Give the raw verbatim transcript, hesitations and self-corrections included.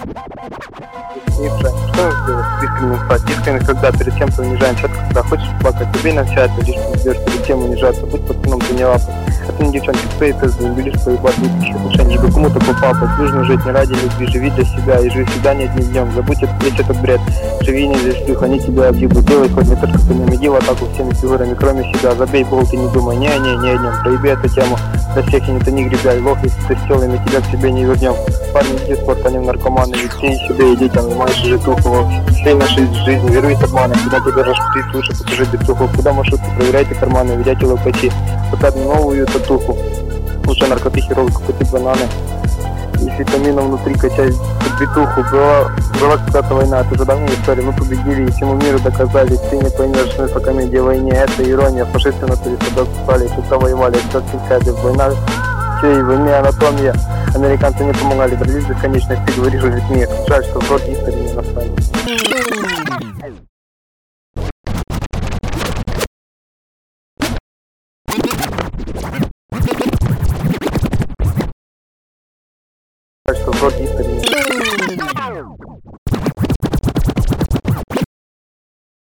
Что сделать с искренним стать? Искренне, когда перед кем-то унижаем, четко, когда хочешь плакать, убей на чате, лишь пиздешь, перед тем унижаться, будь пацаном, ты не лапай. Это не девчонки, кто это заебились поебать, никаких отношений, чтобы кому-то попапать. Нужно жить не ради любви, живи для себя, и живи всегда не одним днем. Забудь это, весь этот бред, живи не для шлюх, они тебя объебут. Делай хоть не только по ним, иди в атаку всеми фигурами, кроме себя. Забей болт и не думай, не-не, не о нем, проеби эту тему. Для всех и не ты не гребяй, лох, если ты с телами, тебя к себе не вернем. Парни, иди в спорт, они наркоманы, ведь ты себе иди, там, маешь житуху, сильно жизнь, жизнь, веруй с обманом, куда тебе распустить, лучше покажи битуху, куда маршрутку, проверяйте карманы, ведите лопачи, вот одну новую татуху, лучше наркотики, роллы, купите бананы, и с витамином внутри качать битуху, была, была когда-то война, это уже давняя история, мы победили и всему миру доказали, ты не поймешь смысла комедии о войне, это ирония, фашисты на туристов спали, тут воевали, кто писали, война, всей войне анатомия. Американцы не помогали, дрались бесконечно, ты говоришь о людьми. Жаль, что в рот истории не настанет. Жаль, что в рот истории